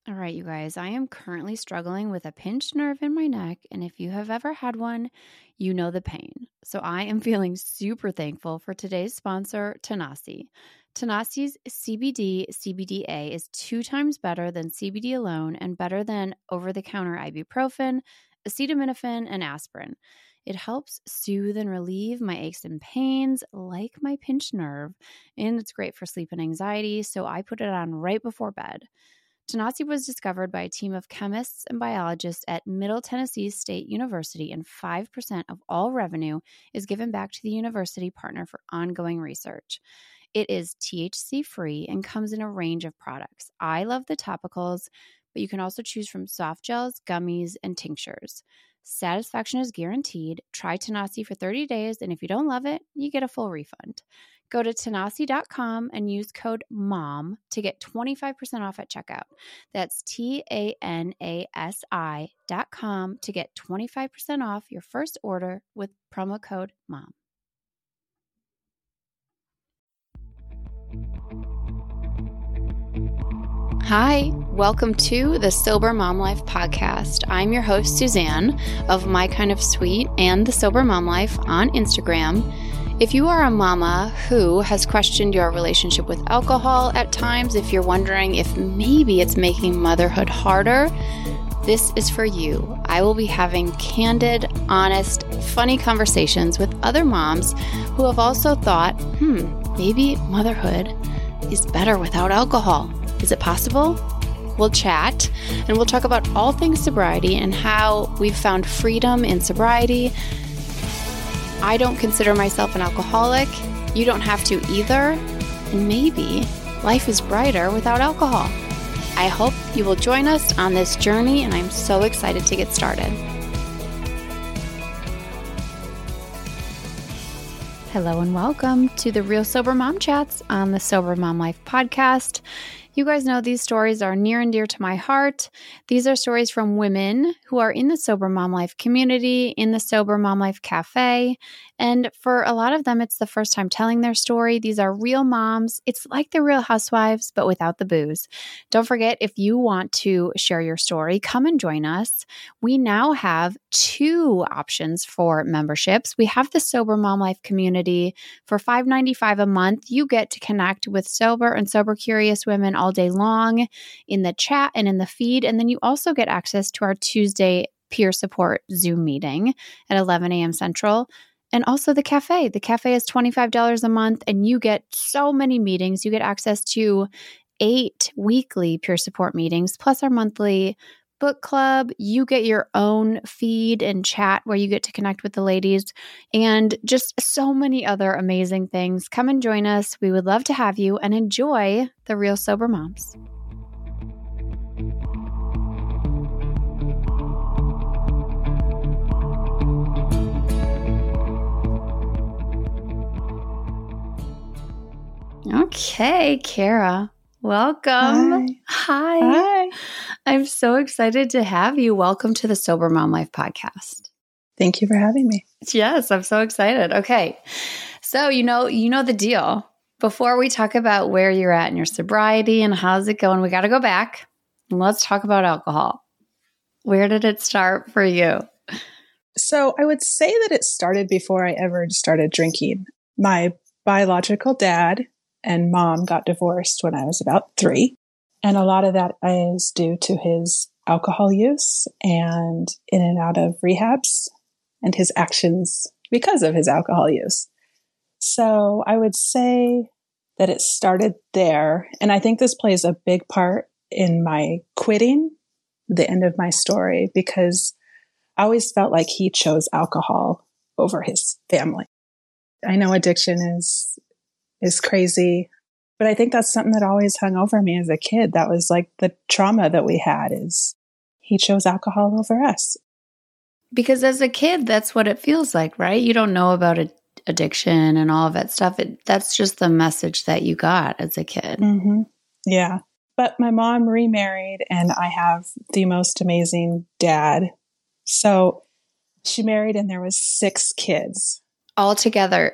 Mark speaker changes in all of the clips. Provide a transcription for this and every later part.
Speaker 1: All right, you guys, I am currently struggling with a pinched nerve in my neck, and if you have ever had one, you know the pain. So I am feeling super thankful for today's sponsor, Tanasi. Tanasi's CBD/CBDA is 2 times better than CBD alone and better than over-the-counter ibuprofen, acetaminophen, and aspirin. It helps soothe and relieve my aches and pains, like my pinched nerve, and it's great for sleep and anxiety, so I put it on right before bed. Tanasi was discovered by a team of chemists and biologists at Middle Tennessee State University, and 5% of all revenue is given back to the university partner for ongoing research. It is THC-free and comes in a range of products. I love the topicals, but you can also choose from soft gels, gummies, and tinctures. Satisfaction is guaranteed. Try Tanasi for 30 days, and if you don't love it, you get a full refund. Go to Tanasi.com and use code MOM to get 25% off at checkout. That's TANASI.com to get 25% off your first order with promo code MOM. Hi, welcome to the Sober Mom Life podcast. I'm your host, Suzanne, of My Kind of Sweet and the Sober Mom Life on Instagram. If you are a mama who has questioned your relationship with alcohol at times, if you're wondering if maybe it's making motherhood harder, this is for you. I will be having candid, honest, funny conversations with other moms who have also thought, maybe motherhood is better without alcohol. Is it possible? We'll chat and we'll talk about all things sobriety and how we've found freedom in sobriety. I don't consider myself an alcoholic. You don't have to either. And maybe life is brighter without alcohol. I hope you will join us on this journey, and I'm so excited to get started. Hello and welcome to the Real Sober Mom Chats on the Sober Mom Life podcast. You guys know these stories are near and dear to my heart. These are stories from women who are in the Sober Mom Life community, in the Sober Mom Life Cafe. And for a lot of them, it's the first time telling their story. These are real moms. It's like the Real Housewives, but without the booze. Don't forget, if you want to share your story, come and join us. We now have 2 options for memberships. We have the Sober Mom Life community. For $5.95 a month, you get to connect with sober and sober curious women all day long in the chat and in the feed. And then you also get access to our Tuesday peer support Zoom meeting at 11 a.m. Central. And also the cafe. The cafe is $25 a month, and you get so many meetings. You get access to 8 weekly peer support meetings, plus our monthly book club. You get your own feed and chat where you get to connect with the ladies, and just so many other amazing things. Come and join us. We would love to have you, and enjoy the Real Sober Moms. Okay, Kara, welcome. Hi. I'm so excited to have you. Welcome to the Sober Mom Life podcast.
Speaker 2: Thank you for having me.
Speaker 1: Yes, I'm so excited. Okay. So, you know the deal. Before we talk about where you're at in your sobriety and how's it going, we got to go back and let's talk about alcohol. Where did it start for you?
Speaker 2: So I would say that it started before I ever started drinking. My biological dad and mom got divorced when I was about 3. And a lot of that is due to his alcohol use and in and out of rehabs and his actions because of his alcohol use. So I would say that it started there. And I think this plays a big part in my quitting, the end of my story, because I always felt like he chose alcohol over his family. I know addiction is crazy, but I think that's something that always hung over me as a kid. That was like the trauma that we had, is he chose alcohol over us.
Speaker 1: Because as a kid, that's what it feels like, right? You don't know about addiction and all of that stuff. That's just the message that you got as a kid.
Speaker 2: Mm-hmm. Yeah. But my mom remarried, and I have the most amazing dad. So she married, and there was 6 kids.
Speaker 1: All together.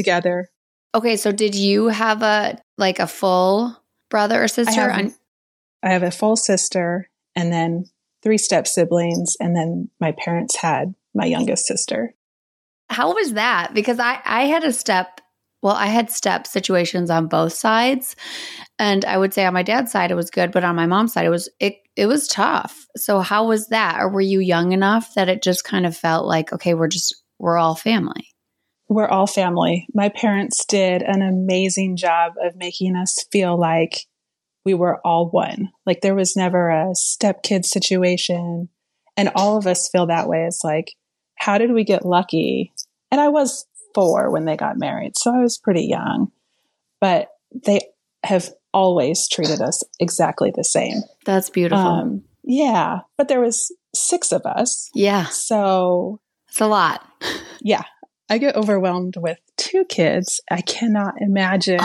Speaker 1: Okay, so did you have a full brother or sister?
Speaker 2: I have a full sister and then 3 step siblings. And then my parents had my youngest sister.
Speaker 1: How was that? Because I had step situations on both sides. And I would say on my dad's side, it was good. But on my mom's side, it was tough. So how was that? Or were you young enough that it just kind of felt like, okay, we're all family?
Speaker 2: We're all family. My parents did an amazing job of making us feel like we were all one. Like there was never a stepkid situation. And all of us feel that way. It's like, how did we get lucky? And I was 4 when they got married, so I was pretty young. But they have always treated us exactly the same.
Speaker 1: That's beautiful.
Speaker 2: Yeah. But there was 6 of us.
Speaker 1: Yeah.
Speaker 2: So
Speaker 1: it's a lot.
Speaker 2: Yeah. I get overwhelmed with 2 kids. I cannot imagine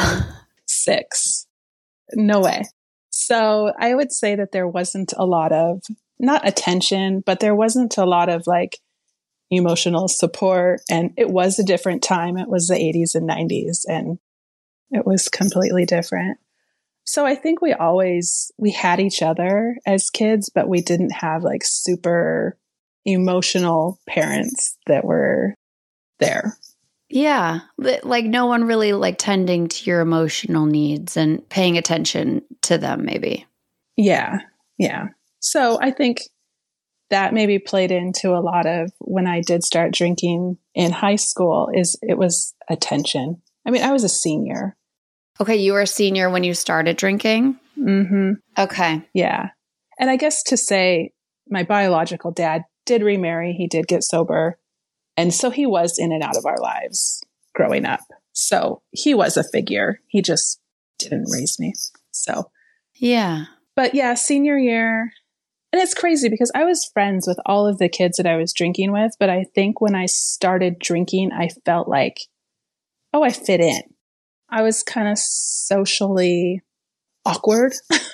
Speaker 2: 6. No way. So I would say that there wasn't a lot of, not attention, but there wasn't a lot of like emotional support. And it was a different time. It was the 80s and 90s, and it was completely different. So I think we had each other as kids, but we didn't have like super emotional parents that were there.
Speaker 1: Yeah. Like no one really like tending to your emotional needs and paying attention to them maybe.
Speaker 2: Yeah. Yeah. So I think that maybe played into a lot of when I did start drinking in high school it was attention. I mean, I was a senior.
Speaker 1: Okay. You were a senior when you started drinking?
Speaker 2: Mm-hmm.
Speaker 1: Okay.
Speaker 2: Yeah. And I guess to say my biological dad did remarry. He did get sober. And so he was in and out of our lives growing up. So he was a figure. He just didn't raise me. So,
Speaker 1: yeah.
Speaker 2: But yeah, senior year. And it's crazy because I was friends with all of the kids that I was drinking with. But I think when I started drinking, I felt like, oh, I fit in. I was kind of socially awkward.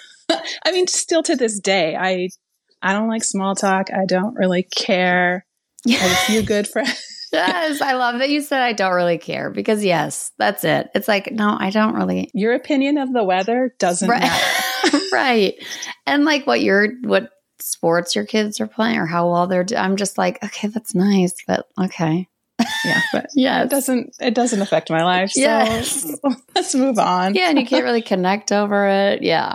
Speaker 2: I mean, still to this day, I don't like small talk. I don't really care. I have a few good friends.
Speaker 1: Yes, I love that you said I don't really care because yes, that's it. It's like, no, I don't really.
Speaker 2: Your opinion of the weather doesn't matter.
Speaker 1: Right. And like what sports your kids are playing or how well they're doing. I'm just like, okay, that's nice, but okay.
Speaker 2: Yeah, but
Speaker 1: yeah,
Speaker 2: it doesn't affect my life. So
Speaker 1: yes.
Speaker 2: Let's move on.
Speaker 1: Yeah, and you can't really connect over it. Yeah.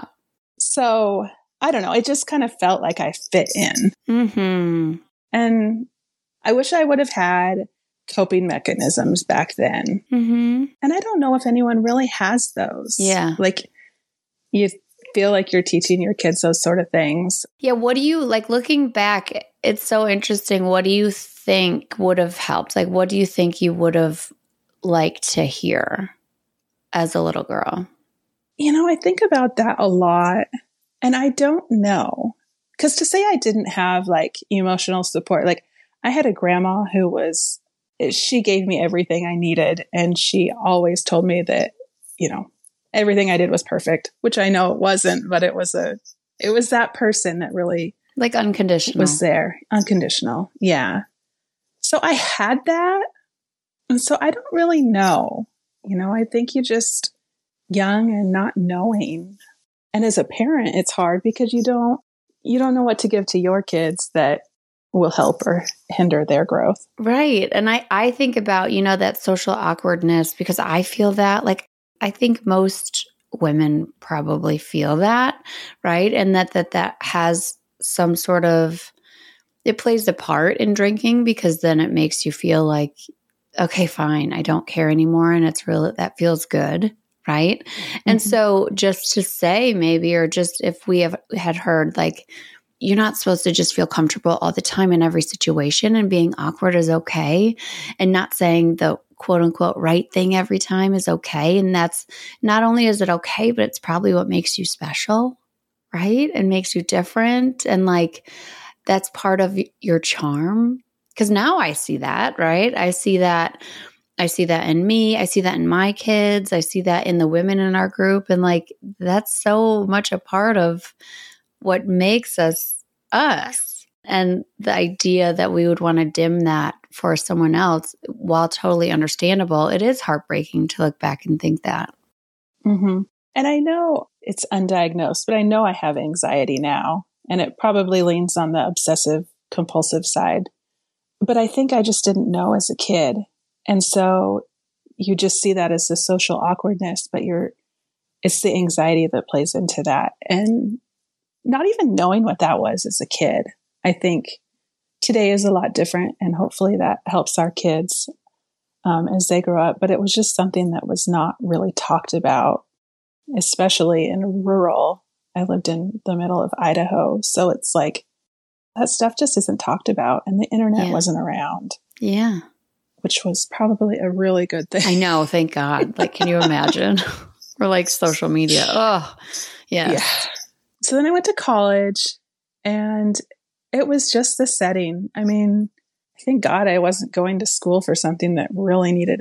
Speaker 2: So I don't know. It just kind of felt like I fit in.
Speaker 1: Mm-hmm.
Speaker 2: And I wish I would have had coping mechanisms back then.
Speaker 1: Mm-hmm.
Speaker 2: And I don't know if anyone really has those.
Speaker 1: Yeah.
Speaker 2: Like you feel like you're teaching your kids those sort of things.
Speaker 1: Yeah. What do you like looking back? It's so interesting. What do you think would have helped? Like, what do you think you would have liked to hear as a little girl?
Speaker 2: You know, I think about that a lot and I don't know. Because to say I didn't have like emotional support, like I had a grandma she gave me everything I needed. And she always told me that, you know, everything I did was perfect, which I know it wasn't, but it was that person that really
Speaker 1: like unconditional
Speaker 2: was there. Unconditional. Yeah. So I had that. And so I don't really know, you know, I think you just young and not knowing. And as a parent, it's hard because you don't know what to give to your kids that will help or hinder their growth.
Speaker 1: Right. And I think about, you know, that social awkwardness because I feel that like, I think most women probably feel that, right? And that has some sort of, it plays a part in drinking because then it makes you feel like, okay, fine, I don't care anymore. And it's real, that feels good. Right. Mm-hmm. And so just to say maybe, or just if we had heard like, you're not supposed to just feel comfortable all the time in every situation and being awkward is okay. And not saying the quote unquote right thing every time is okay. And that's not only is it okay, but it's probably what makes you special. Right. And makes you different. And like, that's part of your charm. Because now I see that, right? I see that in me. I see that in my kids. I see that in the women in our group. And like, that's so much a part of what makes us us. And the idea that we would want to dim that for someone else, while totally understandable, it is heartbreaking to look back and think that.
Speaker 2: Mm-hmm. And I know it's undiagnosed, but I know I have anxiety now, and it probably leans on the obsessive compulsive side. But I think I just didn't know as a kid. And so you just see that as the social awkwardness, but it's the anxiety that plays into that. And not even knowing what that was as a kid. I think today is a lot different, and hopefully that helps our kids as they grow up. But it was just something that was not really talked about, especially in rural. I lived in the middle of Idaho. So it's like that stuff just isn't talked about, and the internet wasn't around.
Speaker 1: Yeah.
Speaker 2: Which was probably a really good thing.
Speaker 1: I know. Thank God. Like, can you imagine? Or like social media. Oh, yes.
Speaker 2: Yeah. So then I went to college, and it was just the setting. I mean, thank God I wasn't going to school for something that really needed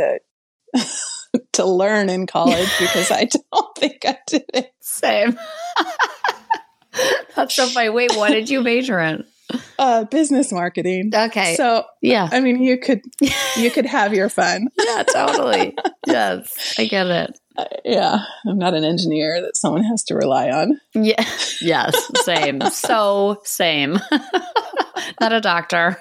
Speaker 2: to learn in college, because I don't think I did it.
Speaker 1: Same. That's so funny. Wait, what did you major in?
Speaker 2: Business marketing.
Speaker 1: Okay.
Speaker 2: So
Speaker 1: yeah,
Speaker 2: I mean, you could have your fun.
Speaker 1: Yeah, totally. Yes, I get it.
Speaker 2: Yeah, I'm not an engineer that someone has to rely on.
Speaker 1: Yeah. Yes. Same. So same. Not a doctor.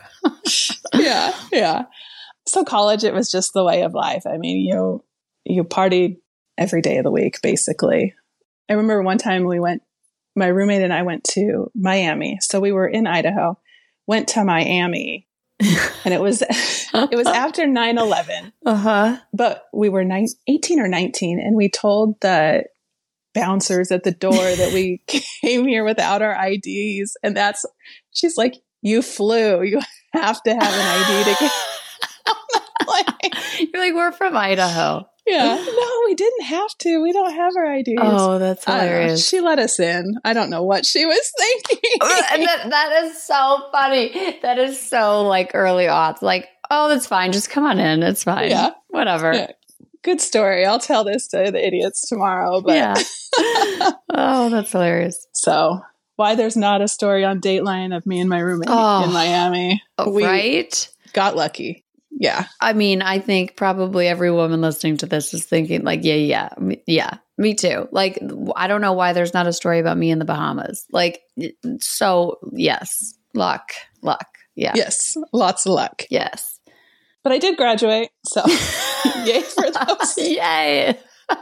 Speaker 2: Yeah. So college, it was just the way of life. I mean, you partied every day of the week, basically. I remember one time my roommate and I went to Miami. So we were in Idaho, went to Miami, and it was after 9/11.
Speaker 3: Uh-huh.
Speaker 2: But we were 18 or 19, and we told the bouncers at the door that we came here without our IDs. And she's like, you flew. You have to have an ID to get on the plane.
Speaker 1: You're like, we're from Idaho.
Speaker 2: Yeah. No, we didn't have to. We don't have our IDs.
Speaker 1: Oh, that's hilarious.
Speaker 2: She let us in. I don't know what she was thinking.
Speaker 1: And that is so funny. That is so like early aughts. Like, oh, that's fine. Just come on in. It's fine.
Speaker 2: Yeah.
Speaker 1: Whatever.
Speaker 2: Yeah. Good story. I'll tell this to the idiots tomorrow. But
Speaker 1: yeah. Oh, that's hilarious.
Speaker 2: So why there's not a story on Dateline of me and my roommate in Miami. We
Speaker 1: right?
Speaker 2: got lucky. Yeah.
Speaker 1: I mean, I think probably every woman listening to this is thinking like, yeah, me too. Like, I don't know why there's not a story about me in the Bahamas. Like, so yes, luck. Yeah.
Speaker 2: Yes. Lots of luck.
Speaker 1: Yes.
Speaker 2: But I did graduate. So yay for those.
Speaker 1: Yay.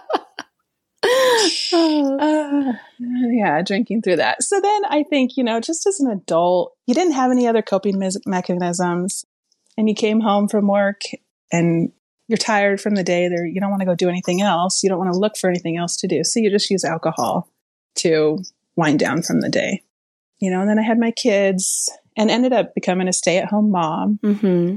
Speaker 2: Yeah, drinking through that. So then I think, just as an adult, you didn't have any other coping mechanisms. And you came home from work and you're tired from the day there. You don't want to go do anything else. You don't want to look for anything else to do. So you just use alcohol to wind down from the day. And then I had my kids and ended up becoming a stay-at-home mom.
Speaker 1: Mm-hmm.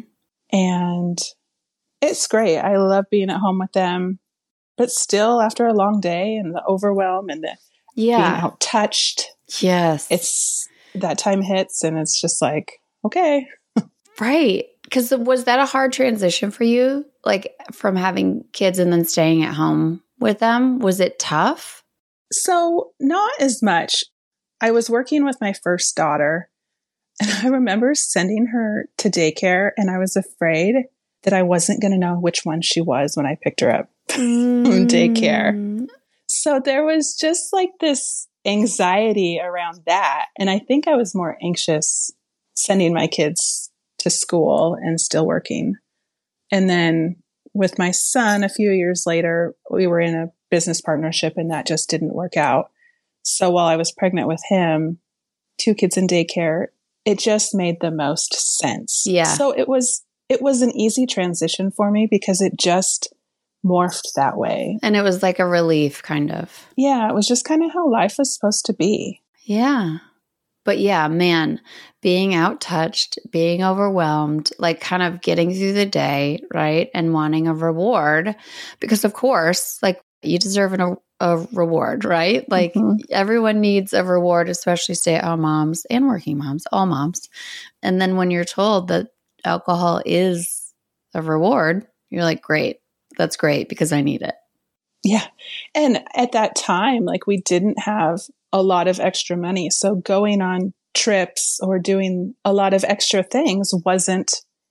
Speaker 2: And it's great. I love being at home with them. But still, after a long day and the overwhelm and the being out touched.
Speaker 1: Yes.
Speaker 2: It's that time hits and it's just like, okay.
Speaker 1: Right. Because was that a hard transition for you? Like from having kids and then staying at home with them? Was it tough?
Speaker 2: So not as much. I was working with my first daughter and I remember sending her to daycare and I was afraid that I wasn't going to know which one she was when I picked her up from daycare. So there was just like this anxiety around that. And I think I was more anxious sending my kids to school and still working. And then with my son, a few years later, we were in a business partnership and that just didn't work out. So while I was pregnant with him, 2 kids in daycare, it just made the most sense.
Speaker 1: Yeah.
Speaker 2: So it was an easy transition for me because it just morphed that way.
Speaker 1: And it was like a relief kind of.
Speaker 2: Yeah. It was just kind of how life was supposed to be.
Speaker 1: Yeah. But yeah, man, being out touched, being overwhelmed, like kind of getting through the day, right? And wanting a reward because of course, like you deserve a reward, right? Like everyone needs a reward, especially stay-at-home moms and working moms, all moms. And then when you're told that alcohol is a reward, you're like, great, that's great because I need it.
Speaker 2: Yeah. And at that time, like we didn't have a lot of extra money. So going on trips or doing a lot of extra things wasn't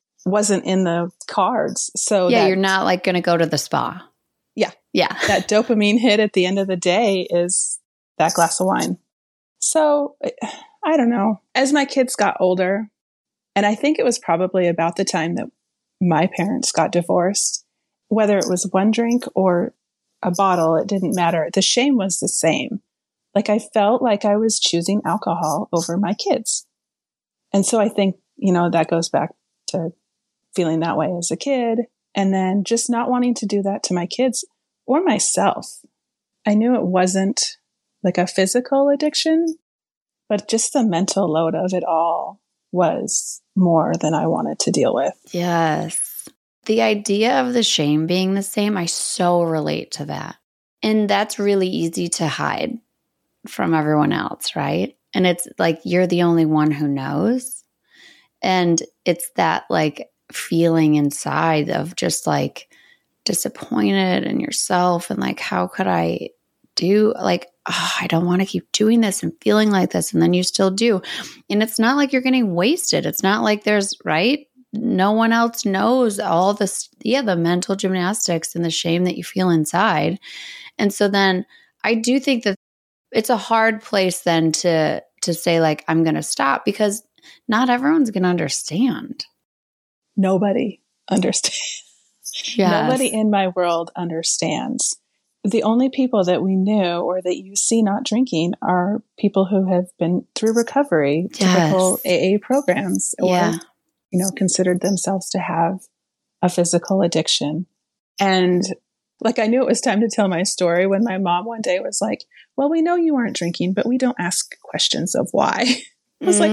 Speaker 2: in the cards. So
Speaker 1: you're not like going to go to the spa.
Speaker 2: Yeah.
Speaker 1: Yeah.
Speaker 2: That dopamine hit at the end of the day is that glass of wine. So I don't know. As my kids got older, and I think it was probably about the time that my parents got divorced, whether it was one drink or a bottle, it didn't matter. The shame was the same. Like I felt like I was choosing alcohol over my kids. And so I think, that goes back to feeling that way as a kid and then just not wanting to do that to my kids or myself. I knew it wasn't like a physical addiction, but just the mental load of it all was more than I wanted to deal with.
Speaker 1: Yes. The idea of the shame being the same, I so relate to that. And that's really easy to hide from everyone else, right? And it's like you're the only one who knows. And it's that like feeling inside of just like disappointed in yourself and like, how could I do like, I don't want to keep doing this and feeling like this. And then you still do. And it's not like you're getting wasted. It's not like there's, right? No one else knows all this, the mental gymnastics and the shame that you feel inside. And so then I do think that it's a hard place then to say like, I'm going to stop because not everyone's going to understand.
Speaker 2: Nobody understands. Yes. Nobody in my world understands. The only people that we knew or that you see not drinking are people who have been through recovery, typical AA programs, or, considered themselves to have a physical addiction. And like, I knew it was time to tell my story when my mom one day was like, well, we know you aren't drinking, but we don't ask questions of why. I was like,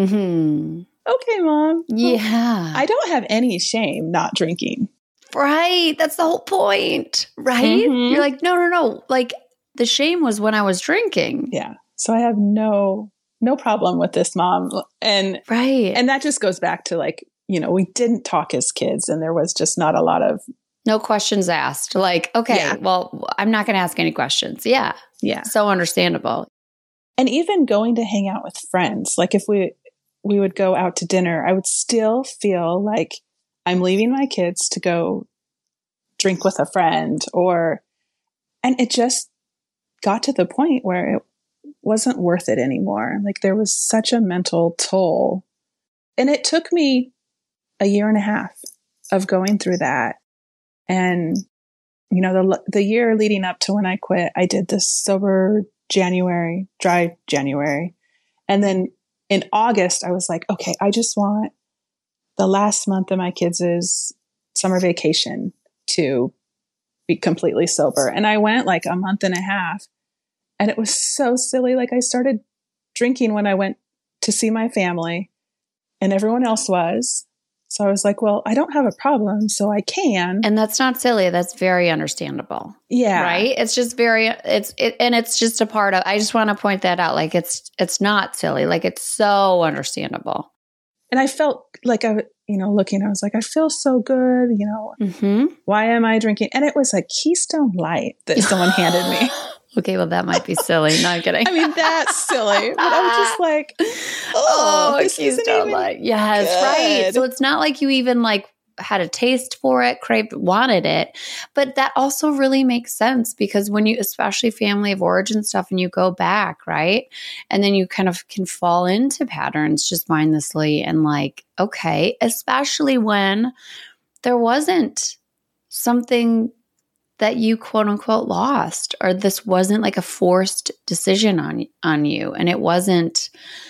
Speaker 2: okay, Mom.
Speaker 1: Yeah.
Speaker 2: I don't have any shame not drinking.
Speaker 1: Right. That's the whole point. Right. Mm-hmm. You're like, no. Like the shame was when I was drinking.
Speaker 2: Yeah. So I have no problem with this, Mom. And
Speaker 1: right.
Speaker 2: And that just goes back to like, we didn't talk as kids and there was just not a lot of.
Speaker 1: No questions asked. Like, okay, well, I'm not going to ask any questions. Yeah.
Speaker 2: Yeah.
Speaker 1: So understandable.
Speaker 2: And even going to hang out with friends, like if we would go out to dinner, I would still feel like I'm leaving my kids to go drink with a friend and it just got to the point where it wasn't worth it anymore. Like there was such a mental toll. And it took me a year and a half of going through that. And, the year leading up to when I quit, I did this sober January, dry January. And then in August, I was like, okay, I just want the last month of my kids' summer vacation to be completely sober. And I went like a month and a half and it was so silly. Like I started drinking when I went to see my family and everyone else was. So I was like, well, I don't have a problem, so I can.
Speaker 1: And that's not silly. That's very understandable.
Speaker 2: Yeah.
Speaker 1: Right? It's just and it's just a part of, I just want to point that out. Like it's not silly. Like it's so understandable.
Speaker 2: And I felt like looking, I was like, I feel so good, why am I drinking? And it was a Keystone Light that someone handed me.
Speaker 1: Okay, well, that might be silly. Not kidding.
Speaker 2: I mean, that's silly. But I'm just like, this Keystone Light.
Speaker 1: Yes, good. Right. So it's not like you even like had a taste for it, craved, wanted it. But that also really makes sense because when you, especially family of origin stuff, and you go back, right? And then you kind of can fall into patterns just mindlessly and like, okay, especially when there wasn't something that you quote unquote lost, or this wasn't like a forced decision on you. And it wasn't,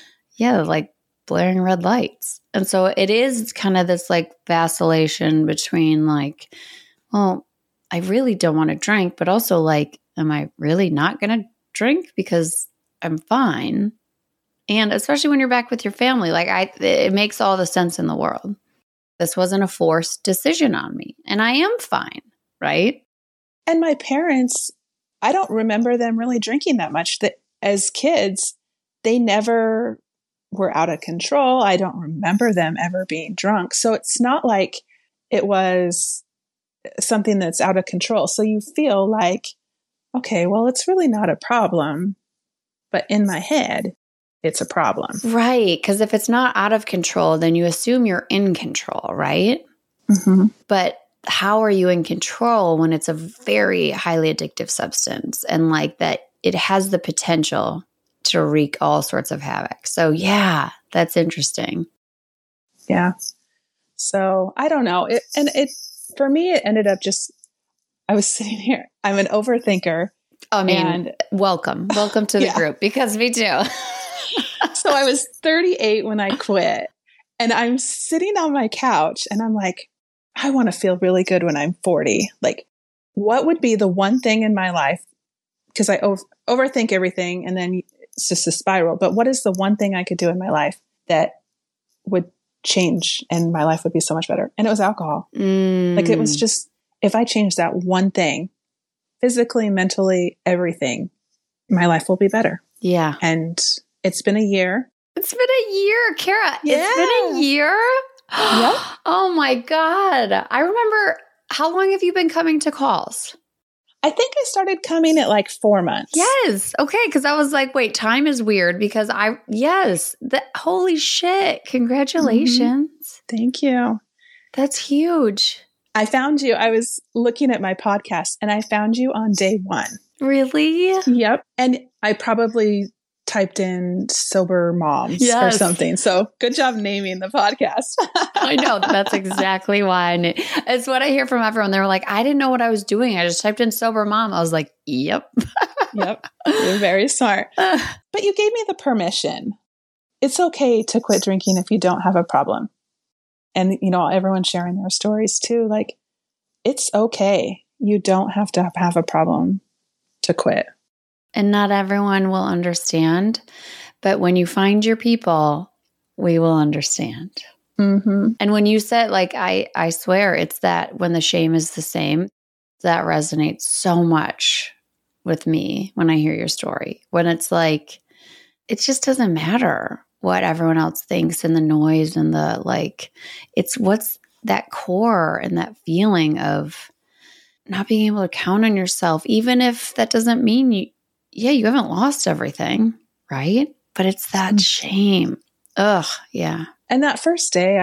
Speaker 1: like blaring red lights. And so it is kind of this like vacillation between like, well, I really don't want to drink, but also like, am I really not going to drink because I'm fine? And especially when you're back with your family, like it makes all the sense in the world. This wasn't a forced decision on me and I am fine. Right.
Speaker 2: And my parents, I don't remember them really drinking that much. That as kids, they never were out of control. I don't remember them ever being drunk. So it's not like it was something that's out of control. So you feel like, okay, well, it's really not a problem. But in my head, it's a problem.
Speaker 1: Right. Because if it's not out of control, then you assume you're in control, right?
Speaker 2: Mm-hmm.
Speaker 1: But how are you in control when it's a very highly addictive substance and like that it has the potential to wreak all sorts of havoc. So yeah, that's interesting.
Speaker 2: Yeah. So I don't know. For me, it ended up just, I was sitting here. I'm an overthinker.
Speaker 1: I mean, welcome to the group, because me too.
Speaker 2: So I was 38 when I quit, and I'm sitting on my couch and I'm like, I want to feel really good when I'm 40. Like, what would be the one thing in my life? Because I overthink everything, and then it's just a spiral. But what is the one thing I could do in my life that would change and my life would be so much better? And it was alcohol. Like, it was just, if I change that one thing, physically, mentally, everything, my life will be better.
Speaker 1: Yeah.
Speaker 2: And it's been a year.
Speaker 1: It's been a year, Kara.
Speaker 2: Yeah.
Speaker 1: It's been a year?
Speaker 2: Yep.
Speaker 1: Oh my God. I remember, how long have you been coming to calls?
Speaker 2: I think I started coming at like 4 months.
Speaker 1: Yes. Okay. Because I was like, wait, time is weird because holy shit. Congratulations.
Speaker 2: Mm-hmm. Thank you.
Speaker 1: That's huge.
Speaker 2: I found you. I was looking at my podcast and I found you on day 1.
Speaker 1: Really?
Speaker 2: Yep. And I probably typed in sober moms or something. So good job naming the podcast.
Speaker 1: I know. That's exactly why. It's what I hear from everyone. They were like, I didn't know what I was doing. I just typed in sober mom. I was like, yep.
Speaker 2: Yep. You're very smart. But you gave me the permission. It's okay to quit drinking if you don't have a problem. And, everyone's sharing their stories too. Like, it's okay. You don't have to have a problem to quit.
Speaker 1: And not everyone will understand. But when you find your people, we will understand.
Speaker 2: Mm-hmm.
Speaker 1: And when you said, like, I swear, it's that when the shame is the same, that resonates so much with me when I hear your story. When it's like, it just doesn't matter what everyone else thinks and the noise and the, like, it's what's that core and that feeling of not being able to count on yourself, even if that doesn't mean you haven't lost everything, right? But it's that shame. Ugh, yeah.
Speaker 2: And that first day,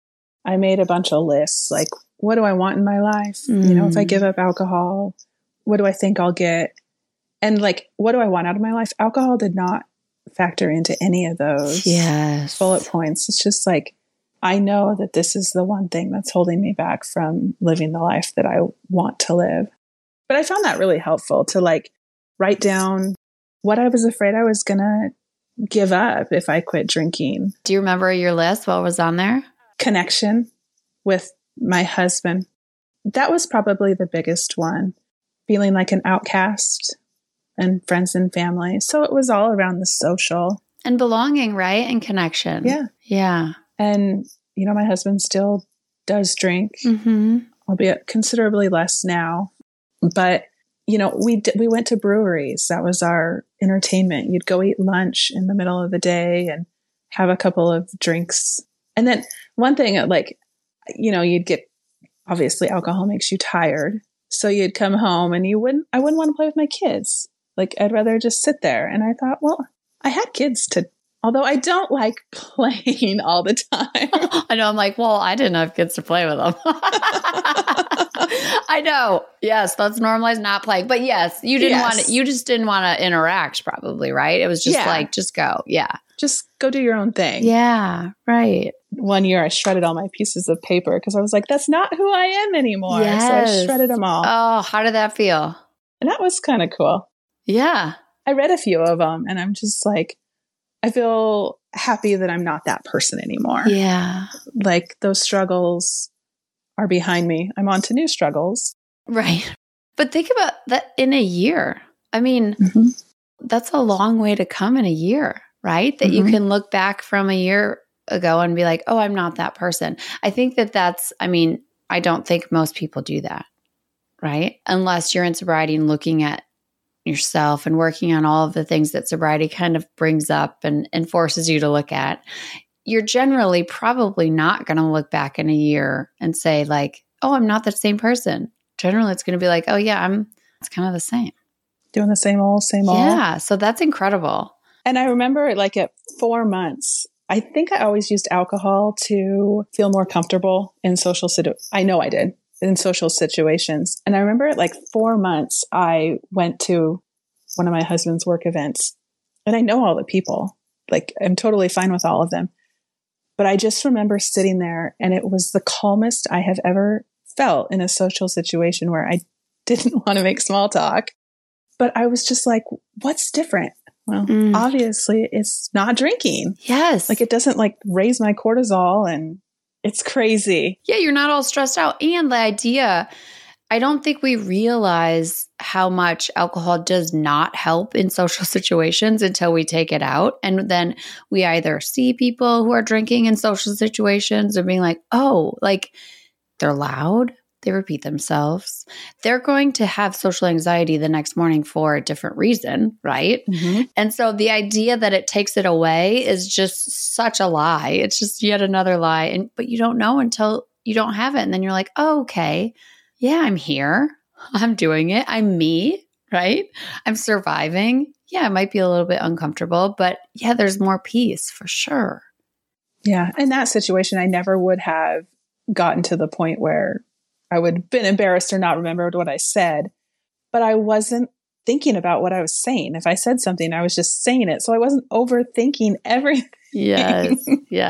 Speaker 2: I made a bunch of lists. Like, what do I want in my life? If I give up alcohol, what do I think I'll get? And like, what do I want out of my life? Alcohol did not factor into any of those bullet points. It's just like, I know that this is the one thing that's holding me back from living the life that I want to live. But I found that really helpful to like write down what I was afraid I was going to give up if I quit drinking.
Speaker 1: Do you remember your list? What was on there?
Speaker 2: Connection with my husband. That was probably the biggest one. Feeling like an outcast and friends and family. So it was all around the social.
Speaker 1: And belonging, right? And connection.
Speaker 2: Yeah.
Speaker 1: Yeah.
Speaker 2: And, my husband still does drink, albeit considerably less now. But, we went to breweries. That was our entertainment. You'd go eat lunch in the middle of the day and have a couple of drinks. And then one thing, like, you'd get, obviously alcohol makes you tired. So you'd come home and I wouldn't want to play with my kids. Like, I'd rather just sit there. And I thought, well, I had kids although I don't like playing all the time.
Speaker 1: I know. I'm like, well, I didn't have kids to play with them. I know. Yes, let's normalize not playing. But yes, you just didn't want to interact probably, right? It was just like, just go. Yeah.
Speaker 2: Just go do your own thing.
Speaker 1: Yeah, right.
Speaker 2: One year I shredded all my pieces of paper because I was like, that's not who I am anymore. Yes. So I shredded them all.
Speaker 1: Oh, how did that feel?
Speaker 2: And that was kind of cool.
Speaker 1: Yeah.
Speaker 2: I read a few of them and I'm just like, I feel happy that I'm not that person anymore.
Speaker 1: Yeah.
Speaker 2: Like, those struggles are behind me. I'm on to new struggles.
Speaker 1: Right. But think about that in a year. I mean, that's a long way to come in a year, right? That you can look back from a year ago and be like, oh, I'm not that person. I think I don't think most people do that, right? Unless you're in sobriety and looking at yourself and working on all of the things that sobriety kind of brings up and forces you to look at, you're generally probably not going to look back in a year and say like, oh, I'm not the same person. Generally, it's going to be like, oh yeah, it's kind of the same.
Speaker 2: Doing the same old.
Speaker 1: Yeah. So that's incredible.
Speaker 2: And I remember like at 4 months, I think I always used alcohol to feel more comfortable in social situations. I know I did. In social situations. And I remember at like 4 months, I went to one of my husband's work events. And I know all the people, like I'm totally fine with all of them. But I just remember sitting there and it was the calmest I have ever felt in a social situation where I didn't want to make small talk. But I was just like, what's different? Well, obviously it's not drinking.
Speaker 1: Yes.
Speaker 2: Like it doesn't like raise my cortisol and it's crazy.
Speaker 1: Yeah, you're not all stressed out. And the idea, I don't think we realize how much alcohol does not help in social situations until we take it out. And then we either see people who are drinking in social situations and being like, oh, like they're loud, they repeat themselves. They're going to have social anxiety the next morning for a different reason, right? Mm-hmm. And so the idea that it takes it away is just such a lie. It's just yet another lie. But you don't know until you don't have it. And then you're like, oh, okay. Yeah, I'm here. I'm doing it. I'm me, right? I'm surviving. Yeah, it might be a little bit uncomfortable, but yeah, there's more peace for sure.
Speaker 2: Yeah. In that situation, I never would have gotten to the point where I would have been embarrassed or not remembered what I said, but I wasn't thinking about what I was saying. If I said something, I was just saying it. So I wasn't overthinking everything.
Speaker 1: Yes.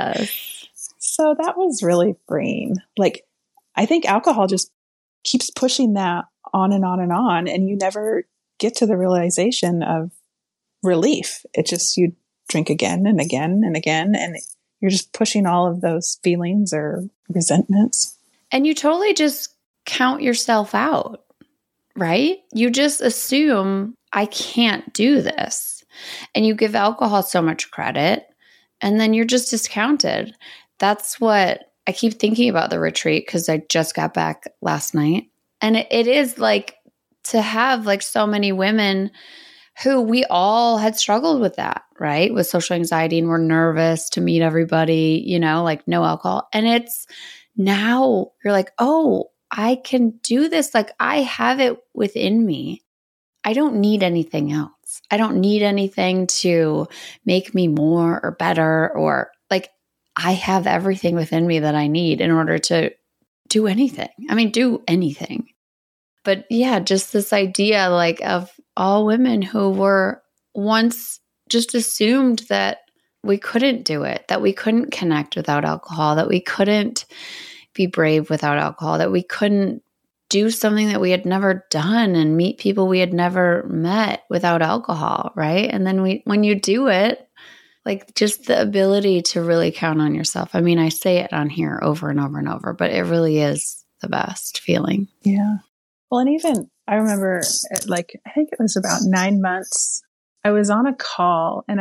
Speaker 1: Yes.
Speaker 2: So that was really freeing. Like, I think alcohol just keeps pushing that on and on and on. And you never get to the realization of relief. It just, you drink again and again and again. And you're just pushing all of those feelings or resentments.
Speaker 1: And you totally just count yourself out, right? You just assume I can't do this. And you give alcohol so much credit and then you're just discounted. That's what I keep thinking about the retreat because I just got back last night. And it is like to have like so many women who we all had struggled with that, right? With social anxiety and we're nervous to meet everybody, you know, like no alcohol. And it's now you're like, oh, I can do this. Like I have it within me. I don't need anything else. I don't need anything to make me more or better or like I have everything within me that I need in order to do anything. I mean, do anything. But yeah, just this idea like of all women who were once just assumed that we couldn't do it, that we couldn't connect without alcohol, that we couldn't be brave without alcohol, that we couldn't do something that we had never done and meet people we had never met without alcohol, right? And then when you do it, like just the ability to really count on yourself. I mean, I say it on here over and over and over, but it really is the best feeling.
Speaker 2: Yeah. Well, and even I remember like, I think it was about 9 months, I was on a call and I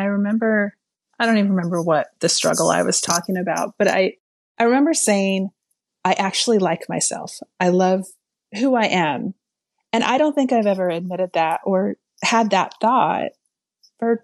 Speaker 2: don't even remember what the struggle I was talking about, but I remember saying, I actually like myself. I love who I am. And I don't think I've ever admitted that or had that thought for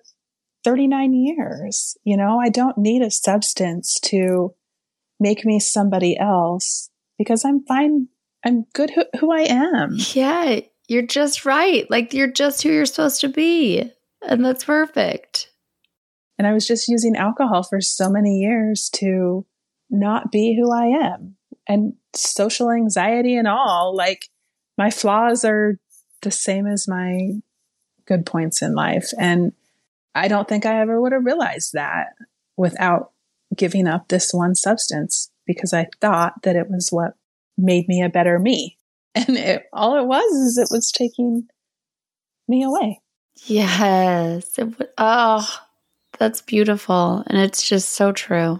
Speaker 2: 39 years. You know, I don't need a substance to make me somebody else because I'm fine. I'm good who I am.
Speaker 1: Yeah, you're just right. Like you're just who you're supposed to be. And that's perfect.
Speaker 2: And I was just using alcohol for so many years to not be who I am. And social anxiety and all, like my flaws are the same as my good points in life. And I don't think I ever would have realized that without giving up this one substance because I thought that it was what made me a better me. And all it was taking me away.
Speaker 1: Yes. That's beautiful. And it's just so true.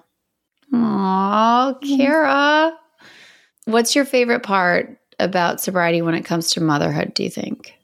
Speaker 1: Aw, Kara. What's your favorite part about sobriety when it comes to motherhood, do you think?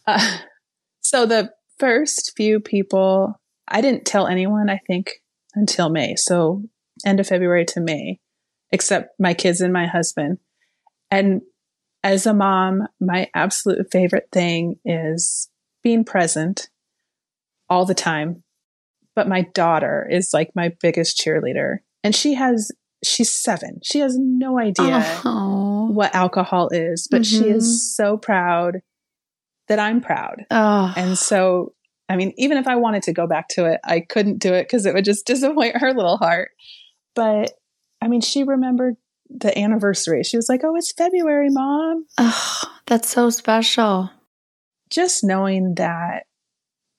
Speaker 2: So the first few people, I didn't tell anyone, I think, until May. So end of February to May, except my kids and my husband. And as a mom, my absolute favorite thing is being present all the time. But my daughter is like my biggest cheerleader. And she's 7. She has no idea what alcohol is, but she is so proud that I'm proud.
Speaker 1: Oh.
Speaker 2: And so, I mean, even if I wanted to go back to it, I couldn't do it because it would just disappoint her little heart. But I mean, she remembered the anniversary. She was like, oh, it's February, Mom.
Speaker 1: Oh, that's so special.
Speaker 2: Just knowing that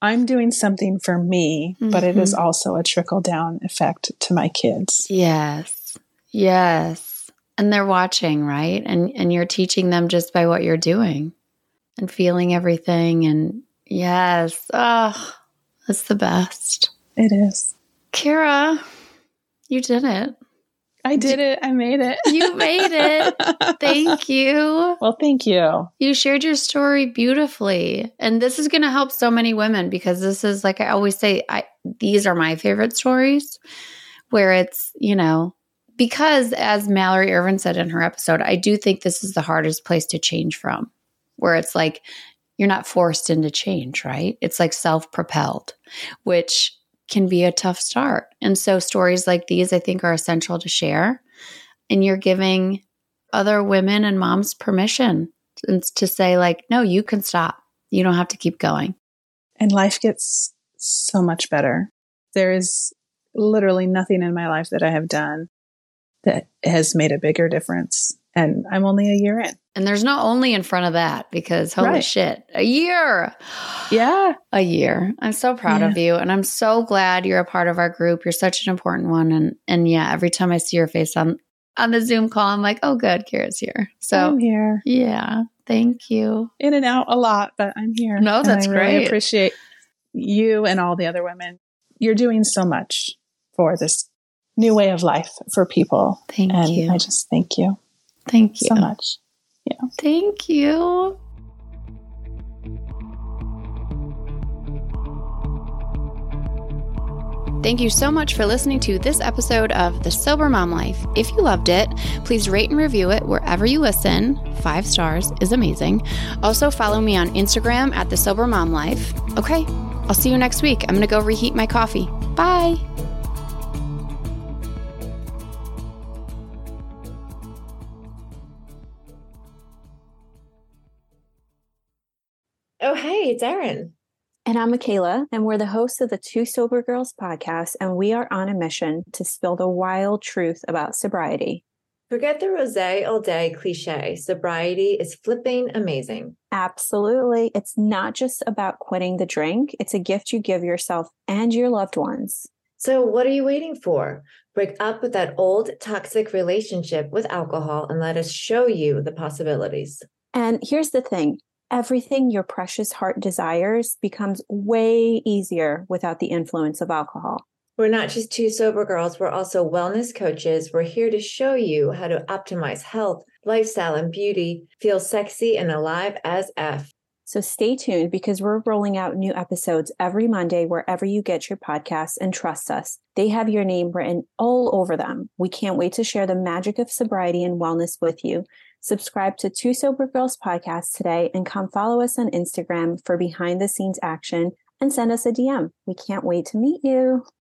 Speaker 2: I'm doing something for me, but it is
Speaker 1: Mm-hmm.
Speaker 2: also a trickle down effect to my kids.
Speaker 1: Yes. Yes. And they're watching, right? And you're teaching them just by what you're doing and feeling everything. And yes. Oh, that's the best.
Speaker 2: It is.
Speaker 1: Kara, you did it.
Speaker 2: I did it. I made it.
Speaker 1: You made it. Thank you.
Speaker 2: Well, thank you.
Speaker 1: You shared your story beautifully. And this is going to help so many women because this is, like I always say, these are my favorite stories where it's, because as Mallory Irvin said in her episode, I do think this is the hardest place to change from, where it's like you're not forced into change, right? It's like self-propelled, which can be a tough start. And so stories like these, I think, are essential to share. And you're giving other women and moms permission to say, like, no, you can stop. You don't have to keep going.
Speaker 2: And life gets so much better. There is literally nothing in my life that I have done that has made a bigger difference. And I'm only a year in.
Speaker 1: And there's no only in front of that because holy shit, a year.
Speaker 2: Yeah.
Speaker 1: A year. I'm so proud of you. And I'm so glad you're a part of our group. You're such an important one. And yeah, every time I see your face on the Zoom call, I'm like, oh, good, Kara's here. So
Speaker 2: I'm here.
Speaker 1: Yeah. Thank you.
Speaker 2: In and out a lot, but I'm here.
Speaker 1: No, that's
Speaker 2: and I
Speaker 1: great.
Speaker 2: really appreciate you and all the other women. You're doing so much for this new way of life for people.
Speaker 1: Thank you.
Speaker 2: I just thank you.
Speaker 1: Thank you
Speaker 2: so much. Yeah.
Speaker 1: Thank you. Thank you so much for listening to this episode of The Sober Mom Life. If you loved it, please rate and review it wherever you listen. 5 stars is amazing. Also, follow me on Instagram at The Sober Mom Life. Okay, I'll see you next week. I'm going to go reheat my coffee. Bye.
Speaker 3: Oh, hey, it's Erin.
Speaker 4: And I'm Michaela, and we're the hosts of the Two Sober Girls podcast, and we are on a mission to spill the wild truth about sobriety.
Speaker 3: Forget the rosé all day cliche. Sobriety is flipping amazing.
Speaker 4: Absolutely. It's not just about quitting the drink. It's a gift you give yourself and your loved ones.
Speaker 3: So what are you waiting for? Break up with that old toxic relationship with alcohol and let us show you the possibilities.
Speaker 4: And here's the thing. Everything your precious heart desires becomes way easier without the influence of alcohol.
Speaker 3: We're not just two sober girls. We're also wellness coaches. We're here to show you how to optimize health, lifestyle, and beauty, feel sexy and alive as F.
Speaker 4: So stay tuned because we're rolling out new episodes every Monday wherever you get your podcasts, and trust us, they have your name written all over them. We can't wait to share the magic of sobriety and wellness with you. Subscribe to Two Sober Girls podcast today and come follow us on Instagram for behind the scenes action and send us a DM. We can't wait to meet you.